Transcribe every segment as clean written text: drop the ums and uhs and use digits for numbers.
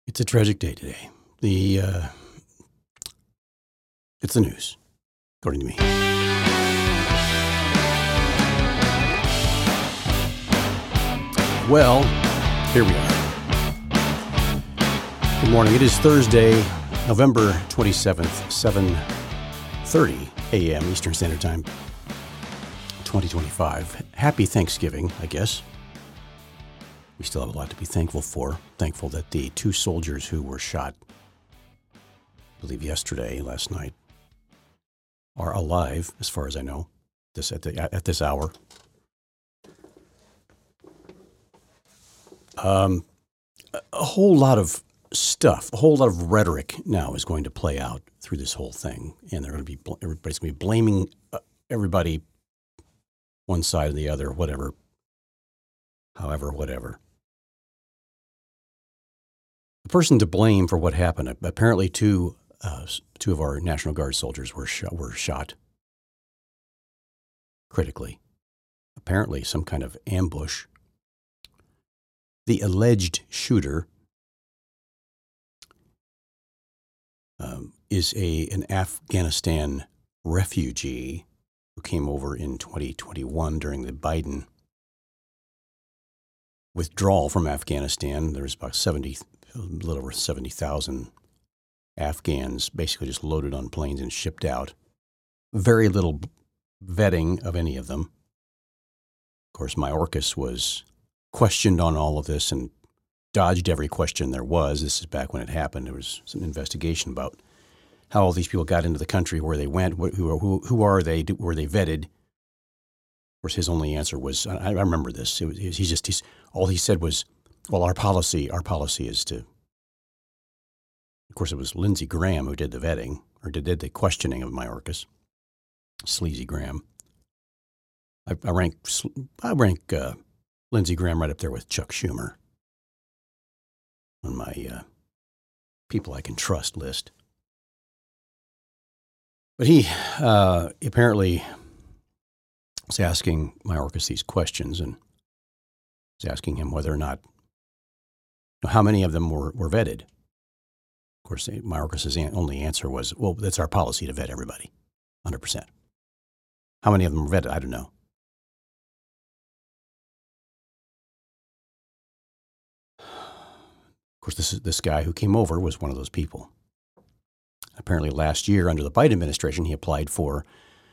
It's a tragic day today. It's the news, according to me. Well, here we are. Good morning. It is Thursday, November 27th, 7:30 a.m. Eastern Standard Time, 2025. Happy Thanksgiving, I guess. We still have a lot to be thankful for. Thankful that the two soldiers who were shot, I believe last night, are alive, as far as I know, at this hour. A whole lot of stuff, a whole lot of rhetoric now is going to play out through this whole thing, and everybody's going to be blaming everybody, one side or the other, whatever. The person to blame for what happened, apparently two of our National Guard soldiers were shot critically. Apparently some kind of ambush. The alleged shooter is an Afghanistan refugee who came over in 2021 during the Biden withdrawal from Afghanistan. There was about a little over 70,000 Afghans basically just loaded on planes and shipped out. Very little vetting of any of them. Of course, Mayorkas was questioned on all of this and dodged every question there was. This is back when it happened. There was some investigation about how all these people got into the country, where they went, who are they, were they vetted? Of course, his only answer was, I remember this. All he said was, well, our policy is to. Of course, it was Lindsey Graham who did the vetting, or did the questioning of Mayorkas. Sleazy Graham. I rank Lindsey Graham right up there with Chuck Schumer on my people I can trust list. But he apparently was asking Mayorkas these questions, and was asking him whether or not, how many of them were vetted. Of course, Mayorkas' only answer was, well, that's our policy to vet everybody, 100%. How many of them were vetted? I don't know. Of course, this guy who came over was one of those people. Apparently last year, under the Biden administration, he applied for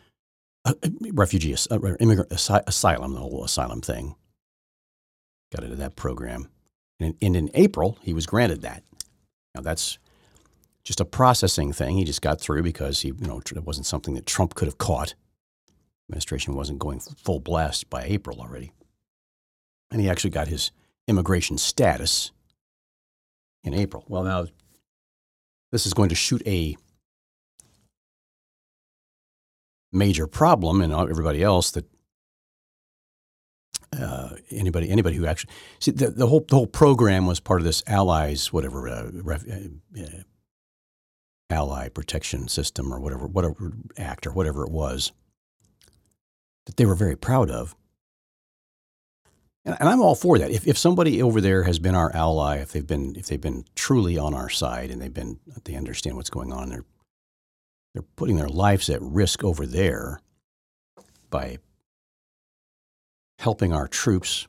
immigrant asylum, the whole asylum thing. Got into that program. And in April, he was granted that. Now, that's just a processing thing. He just got through because it wasn't something that Trump could have caught. Administration wasn't going full blast by April already. And he actually got his immigration status in April. Well, now, this is going to shoot a major problem in everybody else that anybody who actually see the whole program was part of this allies ally protection system or whatever act or whatever it was that they were very proud of. And I'm all for that. If somebody over there has been our ally, if they've been truly on our side and they understand what's going on, they're putting their lives at risk over there by helping our troops,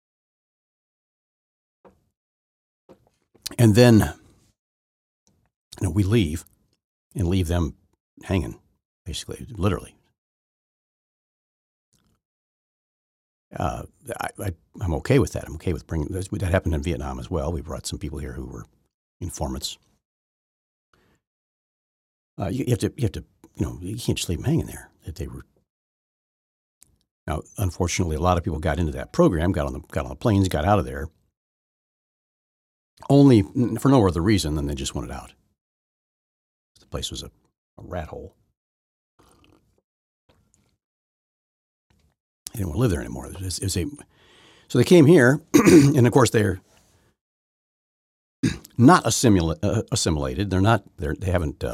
and then we leave them hanging, basically, literally. I'm okay with that. I'm okay with bringing that. Happened in Vietnam as well. We brought some people here who were informants. You have to, you can't just leave them hanging there. That they were. Now, unfortunately, a lot of people got into that program, got on the planes, got out of there, only for no other reason than they just wanted out. The place was a rat hole. They didn't want to live there anymore. So they came here, and of course they're not assimilated. They're not. They haven't.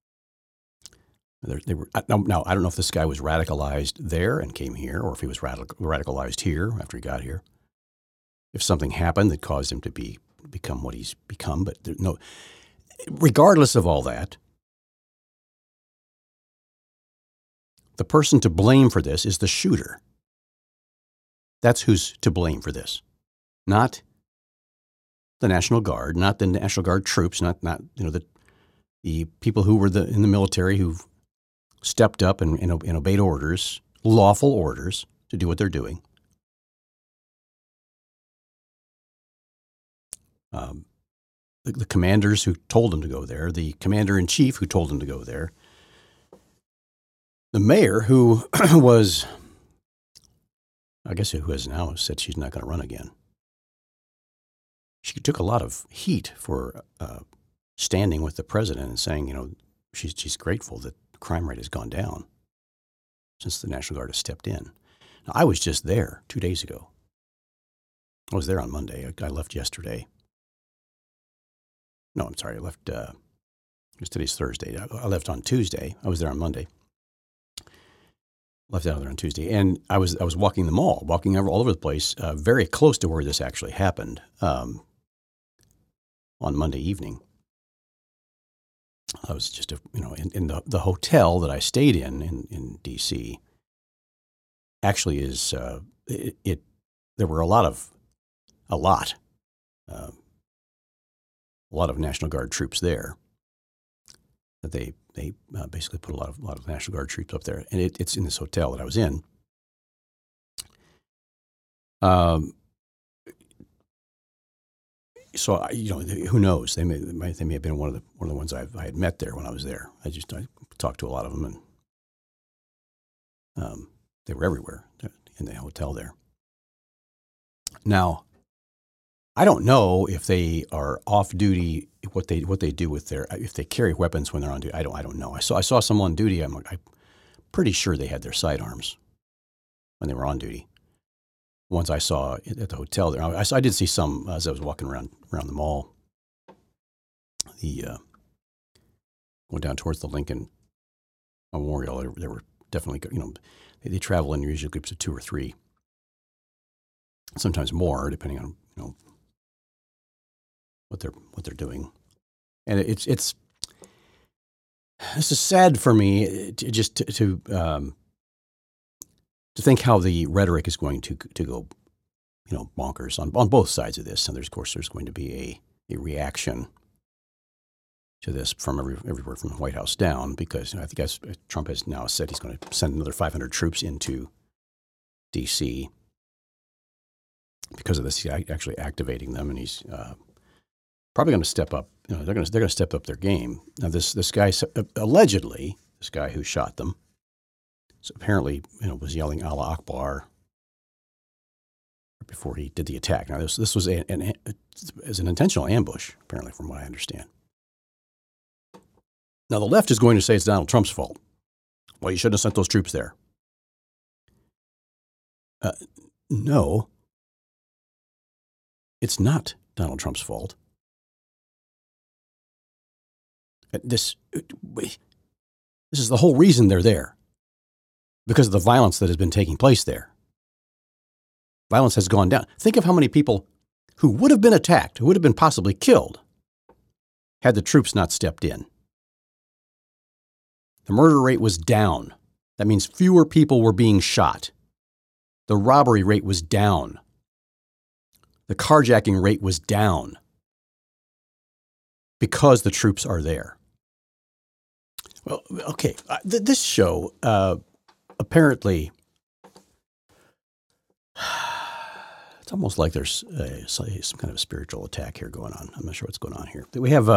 They were. Now I don't know if this guy was radicalized there and came here, or if he was radicalized here after he got here. If something happened that caused him to be become what he's become. But no, regardless of all that, the person to blame for this is the shooter. That's who's to blame for this, not the National Guard, not the National Guard troops, not the people who were in the military who stepped up and obeyed orders, lawful orders to do what they're doing. The commanders who told them to go there, the commander-in-chief who told them to go there, the mayor who was, I guess who has now said she's not going to run again. She took a lot of heat for standing with the president and saying, she's grateful that the crime rate has gone down since the National Guard has stepped in. Now, I was just there 2 days ago. I was there on Monday. I left yesterday. No, I'm sorry. I left, because today's Thursday. I left on Tuesday. I was there on Monday. Left out there on Tuesday. And I was walking the mall, walking all over the place, very close to where this actually happened on Monday evening. I was just, in the hotel that I stayed in D.C. actually is, there were a lot of National Guard troops there. That they basically put a lot of National Guard troops up there, and it's in this hotel that I was in. So who knows? They may have been one of the ones I had met there when I was there. I talked to a lot of them, and they were everywhere in the hotel there. Now, I don't know if they are off duty. What they do with if they carry weapons when they're on duty. I don't know. I saw some on duty. I'm pretty sure they had their sidearms when they were on duty. Ones I saw at the hotel there. I did see some as I was walking around the mall. Going down towards the Lincoln Memorial, there were definitely, they travel in usually groups of 2 or 3, sometimes more, depending on what they're doing. And this is sad for me to think how the rhetoric is going to go, bonkers on both sides of this. And there's going to be a reaction to this from everywhere from the White House down, because I think Trump has now said he's going to send another 500 troops into D.C. because of this. He's actually activating them, and he's probably going to step up. They're going to step up their game. Now, this guy allegedly, this guy who shot them, so apparently was yelling Allah Akbar before he did the attack. Now, this was an intentional ambush, apparently, from what I understand. Now, the left is going to say it's Donald Trump's fault. Well, you shouldn't have sent those troops there. No, it's not Donald Trump's fault. This is the whole reason they're there, because of the violence that has been taking place there. Violence has gone down. Think of how many people who would have been attacked, who would have been possibly killed, had the troops not stepped in. The murder rate was down. That means fewer people were being shot. The robbery rate was down. The carjacking rate was down because the troops are there. Well, okay, this show apparently, it's almost like there's some kind of a spiritual attack here going on. I'm not sure what's going on here. We have,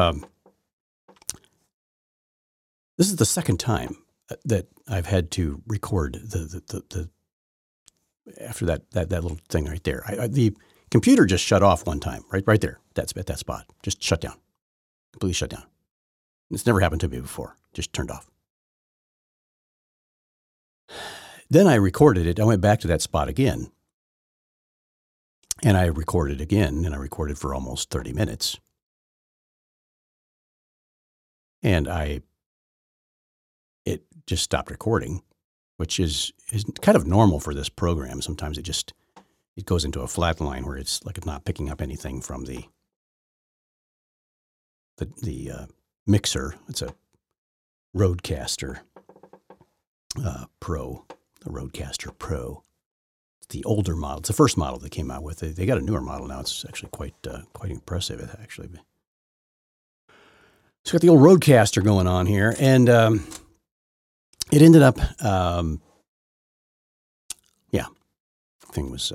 this is the second time that I've had to record the after that little thing right there. The computer just shut off one time, right there. At that spot, just shut down, completely shut down. It's never happened to me before. Just turned off. Then I recorded it. I went back to that spot again, and I recorded again, and I recorded for almost 30 minutes. And it just stopped recording, which is kind of normal for this program. Sometimes it goes into a flat line where it's like it's not picking up anything from the the mixer. It's a Rodecaster Pro, the Rodecaster Pro. It's the older model. It's the first model they came out with. They got a newer model now. It's actually quite impressive, actually. So got the old Rodecaster going on here, and it ended up, thing was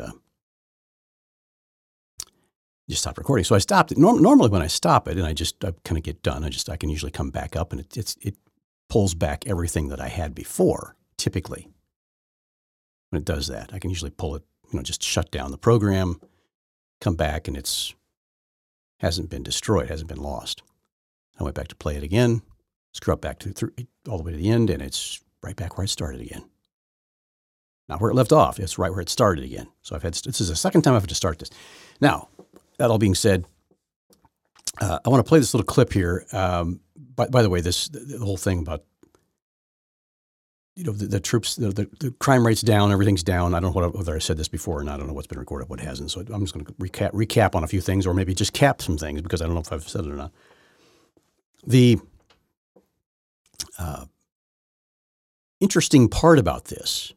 just stopped recording. So I stopped it. Normally when I stop it and I kind of get done, I can usually come back up, and it pulls back everything that I had before. Typically, when it does that, I can usually pull it, just shut down the program, come back, and hasn't been destroyed, hasn't been lost. I went back to play it again, screw up back all the way to the end, and it's right back where it started again. Not where it left off. It's right where it started again. So this is the second time I've had to start this. Now, that all being said, I want to play this little clip here. By the way, the whole thing about the troops, the crime rate's down, everything's down. I don't know whether I said this before, and I don't know what's been recorded, what hasn't. So I'm just going to recap on a few things, or maybe just cap some things, because I don't know if I've said it or not. The interesting part about this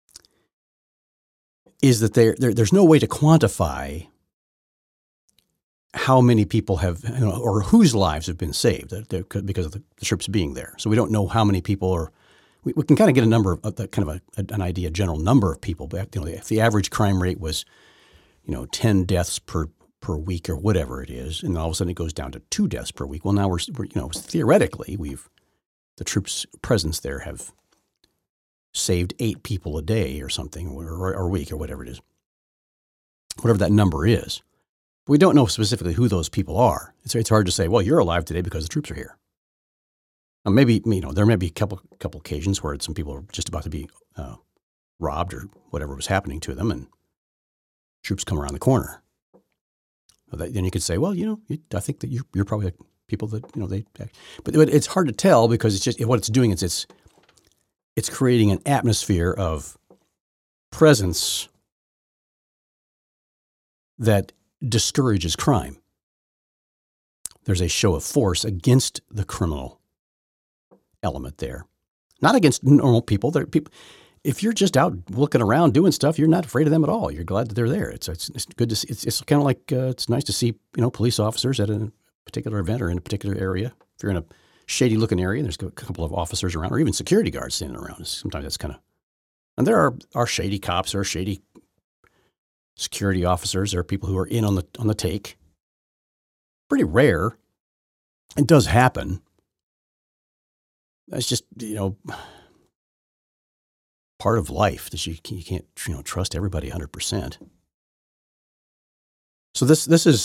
is that there's no way to quantify how many people have, or whose lives have been saved because of the troops being there. So we don't know how many people are. We can kind of get a number of an idea, general number of people. But if the average crime rate was, 10 deaths per week or whatever it is, and all of a sudden it goes down to 2 deaths per week. Well, now we're theoretically the troops' presence there have saved 8 people a day or something, or a week, or whatever it is, whatever that number is. We don't know specifically who those people are. It's hard to say, well, you're alive today because the troops are here. Now, maybe, there may be a couple occasions where some people are just about to be robbed or whatever was happening to them, and troops come around the corner. Then you could say, well, I think that you're probably like people that, but it's hard to tell, because it's just what it's doing is it's creating an atmosphere of presence that discourages crime. There's a show of force against the criminal element there, not against normal people. If you're just out looking around doing stuff, you're not afraid of them at all. You're glad that they're there. It's good to see. It's kind of like it's nice to see police officers at a particular event or in a particular area. If you're in a shady looking area and there's a couple of officers around, or even security guards standing around, sometimes that's kind of. And there are shady cops, there are shady security officers, there are people who are in on the take. Pretty rare. It does happen. That's just part of life, that you can't trust everybody 100%. So this is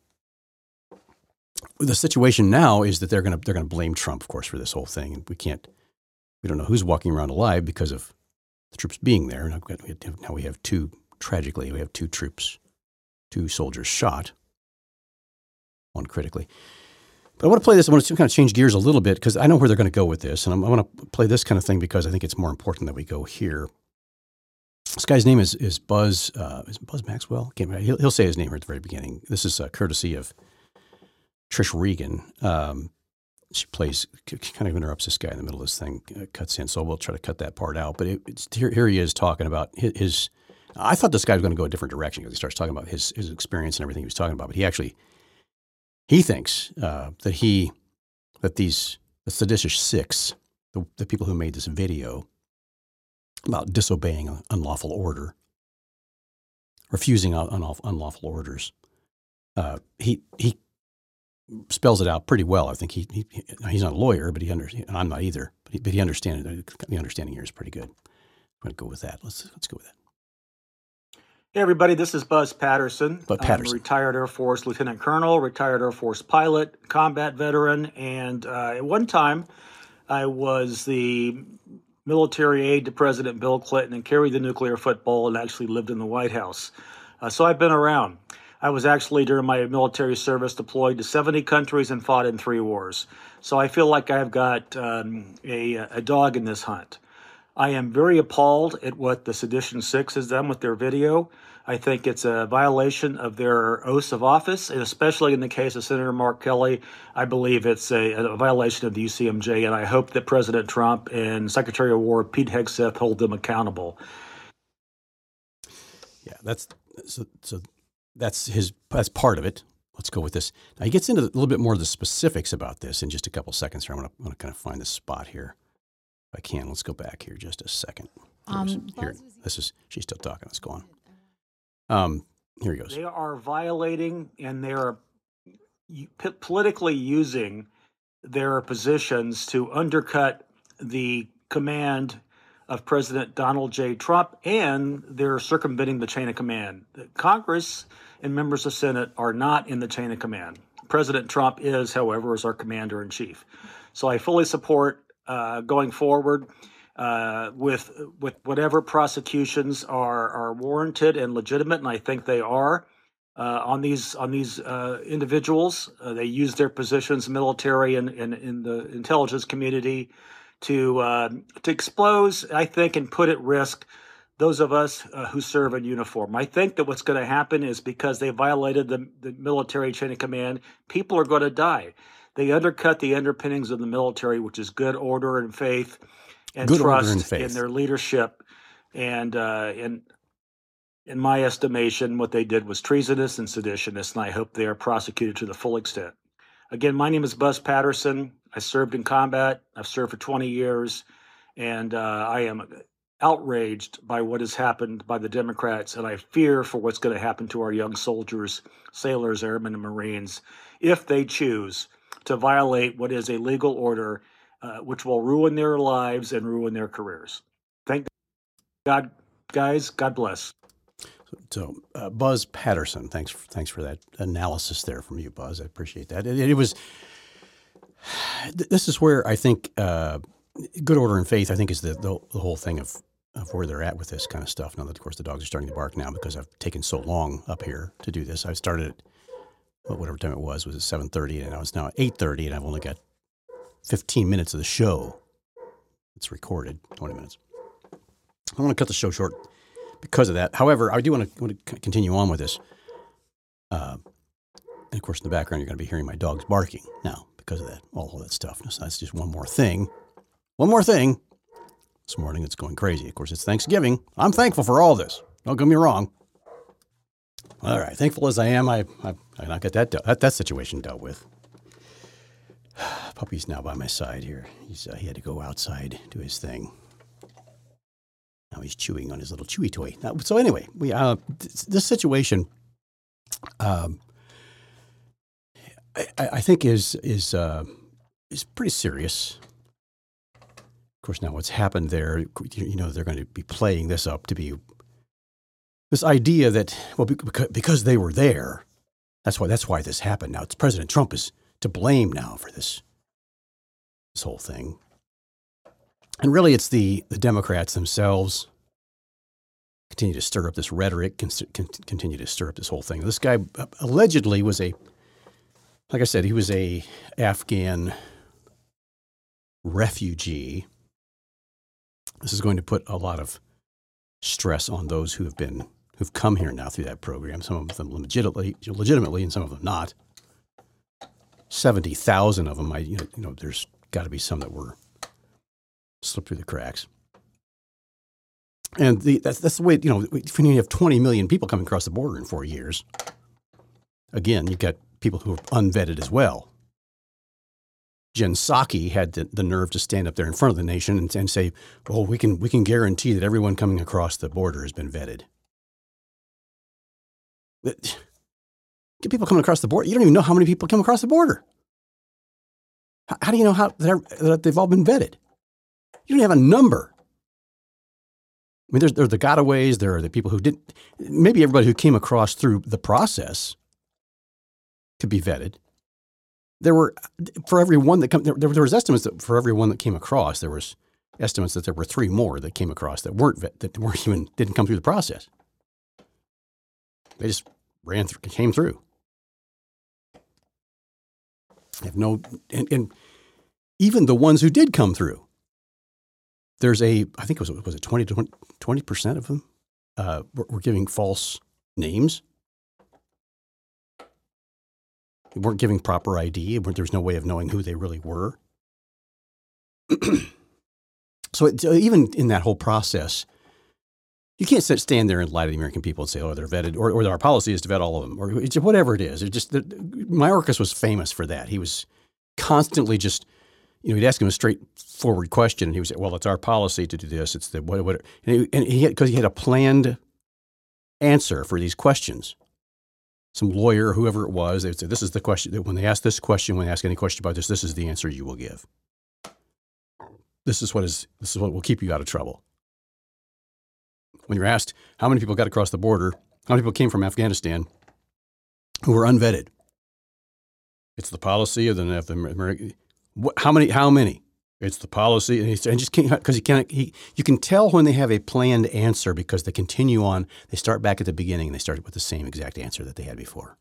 the situation now is that they're going to blame Trump, of course, for this whole thing, and we don't know who's walking around alive because of the troops being there. Now we have two troops, 2 soldiers shot, one critically. But I want to play this. I want to kind of change gears a little bit, because I know where they're going to go with this. And I want to play this kind of thing because I think it's more important that we go here. This guy's name is Buzz. Is it Buzz Maxwell? He'll say his name here at the very beginning. This is courtesy of Trish Regan. She kind of interrupts this guy in the middle of this thing, cuts in. So we'll try to cut that part out. But here he is talking about his. I thought this guy was going to go a different direction, because he starts talking about his experience and everything he was talking about. But he thinks that the seditious 6, the people who made this video about disobeying an unlawful order, refusing unlawful orders, he spells it out pretty well. I think he's not a lawyer, but and I'm not either. But he understands it. The understanding here is pretty good. I'm going to go with that. Let's go with that. Hey everybody, this is Buzz Patterson. I'm a retired Air Force Lieutenant Colonel, retired Air Force pilot, combat veteran, and at one time I was the military aide to President Bill Clinton and carried the nuclear football and actually lived in the White House. So I've been around. I was actually, during my military service, deployed to 70 countries and fought in 3 wars. So I feel like I've got a dog in this hunt. I am very appalled at what the Sedition 6 has done with their video. I think it's a violation of their oaths of office, and especially in the case of Senator Mark Kelly, I believe it's a violation of the UCMJ, and I hope that President Trump and Secretary of War Pete Hegseth hold them accountable. Yeah, that's part of it. Let's go with this. Now he gets into a little bit more of the specifics about this in just a couple seconds here. I'm going to kind of find this spot here. If I can, let's go back here just a second. Here, she's still talking. Let's go on. Here he goes. They are violating, and they are politically using their positions to undercut the command of President Donald J. Trump, and they're circumventing the chain of command. Congress and members of Senate are not in the chain of command. President Trump is, however, as our commander-in-chief. So I fully support going forward with whatever prosecutions are warranted and legitimate, and I think they are on these individuals. They use their positions, military and in the intelligence community, to expose, I think, and put at risk those of us who serve in uniform. I think that what's going to happen is because they violated the military chain of command, people are going to die. They undercut the underpinnings of the military, which is good order and faith and trust in their leadership. And in my estimation, what they did was treasonous and seditionist, and I hope they are prosecuted to the full extent. Again, my name is Buzz Patterson. I served in combat. I've served for 20 years, and I am outraged by what has happened by the Democrats, and I fear for what's going to happen to our young soldiers, sailors, airmen, and Marines if they choose to violate what is a legal order, which will ruin their lives and ruin their careers. Thank God, guys. God bless. So, Buzz Patterson, thanks for that analysis there from you, Buzz. I appreciate that. It was. This is where I think good order and faith, I think, is the whole thing of where they're at with this kind of stuff. Now that, of course, the dogs are starting to bark now because I've taken so long up here to do this. I started at whatever time it was at 7:30, and I was now at 8:30, and I've only got 15 minutes of the show. It's recorded, 20 minutes. I want to cut the show short because of that. However, I do want to continue on with this. And of course, in the background, you're going to be hearing my dogs barking now because of that, all that stuff. So that's just one more thing. This morning, it's going crazy. Of course, it's Thanksgiving. I'm thankful for all this. Don't get me wrong. All right, thankful as I am, I got that situation dealt with. Puppy's now by my side here. He had to go outside, do his thing. Now he's chewing on his little chewy toy. Now, so anyway, this situation, I think is pretty serious. Of course, now what's happened there, they're going to be playing this up to be this idea that, well, because they were there, that's why this happened. Now it's President Trump is to blame now for this whole thing. And really, it's the Democrats themselves continue to stir up this rhetoric, continue to stir up this whole thing. This guy allegedly was like I said, he was a Afghan refugee. This is going to put a lot of stress on those who've come here now through that program. Some of them legitimately, and some of them not. 70,000 of them. There's got to be some that were slipped through the cracks. And that's the way. When you have 20 million people coming across the border in 4 years, again, you've got people who are unvetted as well. Jen Psaki had the nerve to stand up there in front of the nation and say, "Oh, we can guarantee that everyone coming across the border has been vetted." Get people coming across the border. You don't even know how many people come across the border. How do you know that they've all been vetted? You don't have a number. I mean, there are the gotaways. There are the people who didn't. Maybe everybody who came across through the process could be vetted. There were, for every one that there was estimates that for every one that came across, there was estimates that there were 3 more that came across that didn't come through the process. They just came through. They have and even the ones who did come through, there's I think it was 20% of them were giving false names. They weren't giving proper ID. There was no way of knowing who they really were. So even in that whole process, you can't stand there and lie to the American people and say, oh, they're vetted, or our policy is to vet all of them, or whatever it is. Mayorkas was famous for that. He was constantly just, he'd ask him a straightforward question, and he would say, well, it's our policy to do this. It's the what, because he had a planned answer for these questions. Some lawyer, whoever it was, they would say, this is the question. When they ask this question, when they ask any question about this is the answer you will give. This is what will keep you out of trouble. When you're asked how many people got across the border, how many people came from Afghanistan who were unvetted, it's the policy of the American. How many? It's the policy, and just can't, because you can tell when they have a planned answer because they continue on. They start back at the beginning and they start with the same exact answer that they had before.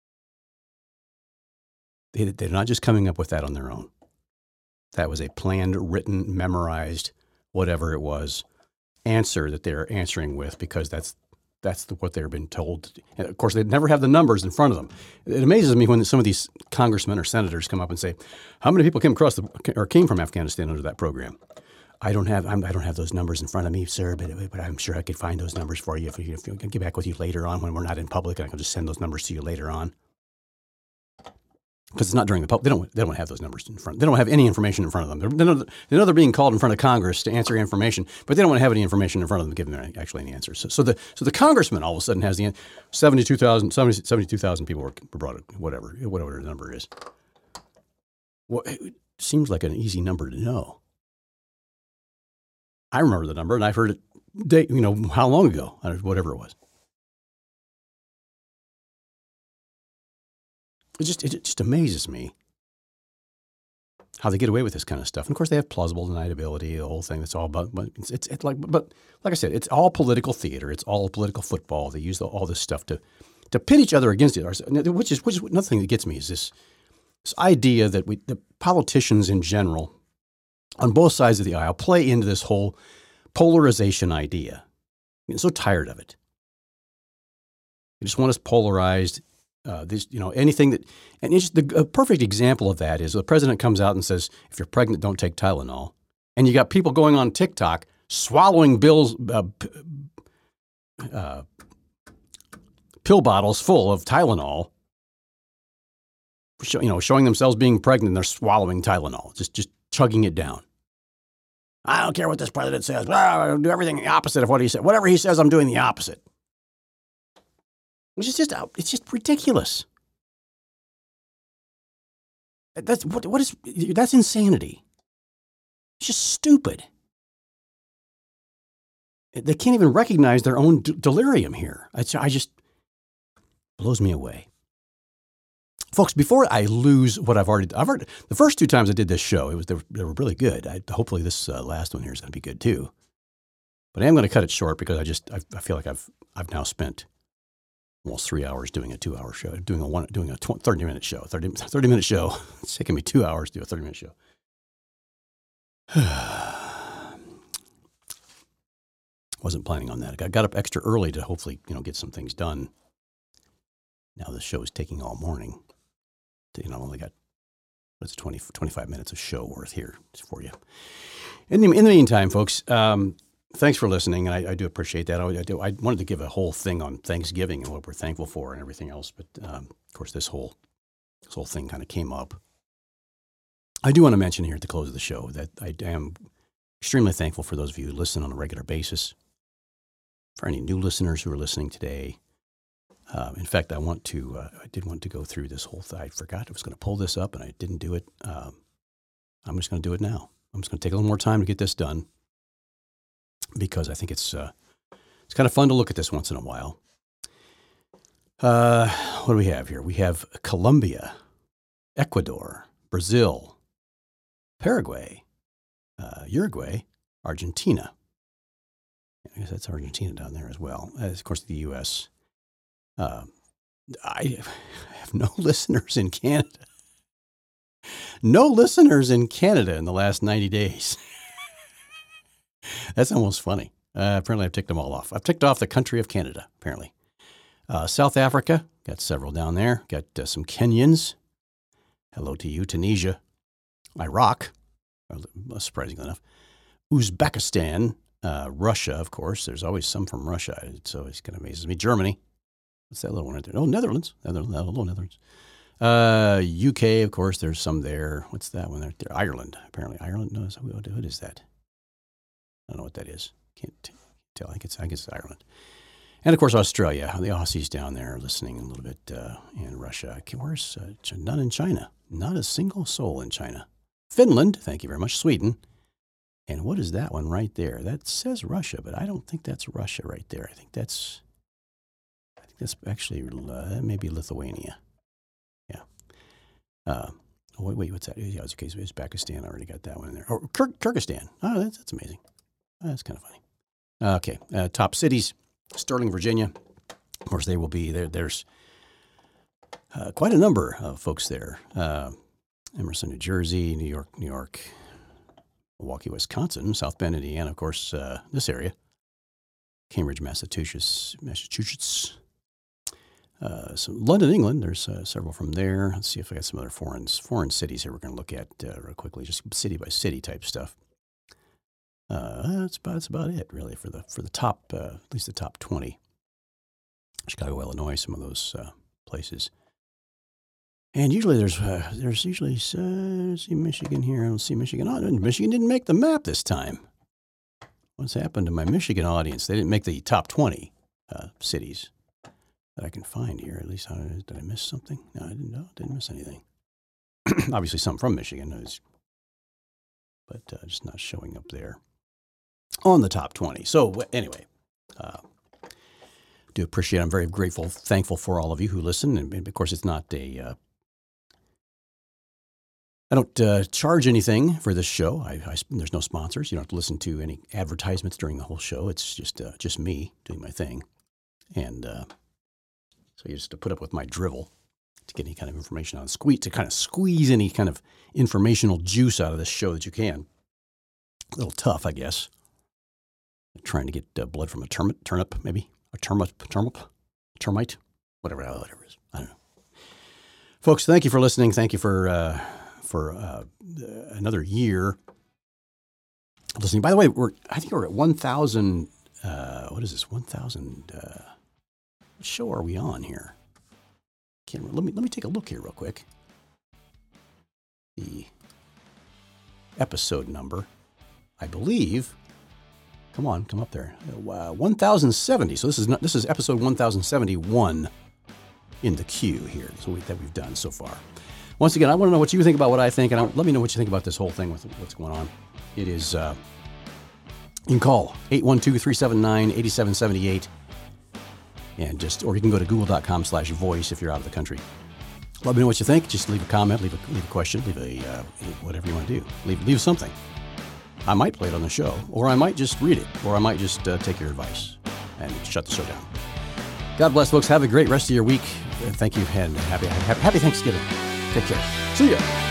They're not just coming up with that on their own. That was a planned, written, memorized, whatever it was, answer that they're answering with, because that's what they've been told. And of course, they never have the numbers in front of them. It amazes me when some of these congressmen or senators come up and say, "How many people came from Afghanistan under that program?" I don't have those numbers in front of me, sir, but I'm sure I could find those numbers for you if I can get back with you later on when we're not in public, and I can just send those numbers to you later on. Because it's not during the public. They don't have those numbers in front. They don't have any information in front of them. They know they're being called in front of Congress to answer information, but they don't want to have any information in front of them giving them actually any answers. So the congressman all of a sudden has the 72,000 people were brought, whatever the number is. Well, it seems like an easy number to know. I remember the number, and I've heard it, how long ago, whatever it was. It just amazes me how they get away with this kind of stuff. And of course, they have plausible deniability, the whole thing. That's all about. But like I said, it's all political theater. It's all political football. They use all this stuff to pit each other against it. Which is another thing that gets me is this idea that the politicians in general, on both sides of the aisle, play into this whole polarization idea. I'm so tired of it. They just want us polarized. Anything that, and a perfect example of that is the president comes out and says, if you're pregnant, don't take Tylenol. And you got people going on TikTok swallowing pill bottles full of Tylenol, showing themselves being pregnant, and they're swallowing Tylenol, just chugging it down. I don't care what this president says. I'll do everything the opposite of what he said. Whatever he says, I'm doing the opposite. It's just ridiculous. That's insanity. It's just stupid. They can't even recognize their own delirium here. It just blows me away. Folks, before I lose what I've already the first two times I did this show, they were really good. Hopefully this last one here is going to be good too. But I am going to cut it short because I feel like I've now spent almost 3 hours doing a 2-hour show, doing a 30-minute show. 30-minute show. It's taken me 2 hours to do a 30-minute show. Wasn't planning on that. I got up extra early to hopefully, get some things done. Now the show is taking all morning. I've only got 25 minutes of show worth here for you. In the meantime, folks, thanks for listening, and I do appreciate that. I wanted to give a whole thing on Thanksgiving and what we're thankful for and everything else, but of course this whole thing kind of came up. I do want to mention here at the close of the show that I am extremely thankful for those of you who listen on a regular basis. For any new listeners who are listening today, in fact, I did want to go through this whole thing. I forgot I was going to pull this up, and I didn't do it. I'm just going to do it now. I'm just going to take a little more time to get this done, because I think it's kind of fun to look at this once in a while. What do we have here? We have Colombia, Ecuador, Brazil, Paraguay, Uruguay, Argentina. I guess that's Argentina down there as well. Of course, the U.S. I have no listeners in Canada. No listeners in Canada in the last 90 days. That's almost funny. Apparently, I've ticked them all off. I've ticked off the country of Canada, apparently. South Africa, got several down there. Got some Kenyans. Hello to you. Tunisia. Iraq, surprisingly enough. Uzbekistan. Russia, of course. There's always some from Russia. It always kind of amazes me. Germany. What's that little one right there? Oh, Netherlands. Netherlands. UK, of course. There's some there. What's that one right there? Ireland. Apparently, Ireland. No, what is that? I don't know what that is. Can't tell. I think it's Ireland. And, of course, Australia. The Aussies down there listening a little bit. And Russia. Where's none in China? Not a single soul in China. Finland. Thank you very much. Sweden. And what is that one right there? That says Russia, but I don't think that's Russia right there. I think that's actually maybe Lithuania. Yeah. Wait, what's that? Yeah, it's okay. So it's Pakistan. I already got that one in there. Oh, Kyrgyzstan. Oh, that's amazing. That's kind of funny. Okay. Top cities: Sterling, Virginia. Of course, they will be there. There's quite a number of folks there. Emerson, New Jersey, New York. Milwaukee, Wisconsin, South Bend, Indiana, of course, this area. Cambridge, Massachusetts. So London, England, there's several from there. Let's see if I got some other foreign cities here we're going to look at real quickly, just city by city type stuff. That's about it, really, for the top, at least the top 20. Chicago, Illinois, some of those places. And usually there's usually see Michigan here. I don't see Michigan. Oh, Michigan didn't make the map this time. What's happened to my Michigan audience? They didn't make the top 20 cities that I can find here. At least, did I miss something? No, I didn't know. Didn't miss anything. Obviously, some from Michigan, but just not showing up there on the top 20. So anyway, do appreciate it. I'm very grateful, thankful for all of you who listen. And of course, it's not I don't charge anything for this show. There's no sponsors. You don't have to listen to any advertisements during the whole show. It's just me doing my thing. And so you just have to put up with my drivel to get any kind of information on to kind of squeeze any kind of informational juice out of this show that you can. A little tough, I guess. Trying to get blood from a turnip, maybe. A termite, whatever it is. I don't know. Folks, thank you for listening. Thank you for another year of listening. By the way, I think we're at 1,000. What is this? 1,000. What show are we on here? Can't remember. Let me take a look here real quick. The episode number, I believe. Come up there. 1,070. So this is episode 1,071 in the queue here that we've done so far. Once again, I want to know what you think about what I think, and let me know what you think about this whole thing with what's going on. It is, you can call 812-379-8778, or you can go to google.com/voice if you're out of the country. Let me know what you think. Just leave a comment, leave a question, leave a whatever you want to do. Leave something. I might play it on the show, or I might just read it, or I might just take your advice and shut the show down. God bless, folks. Have a great rest of your week. Thank you, and happy Thanksgiving. Take care. See ya.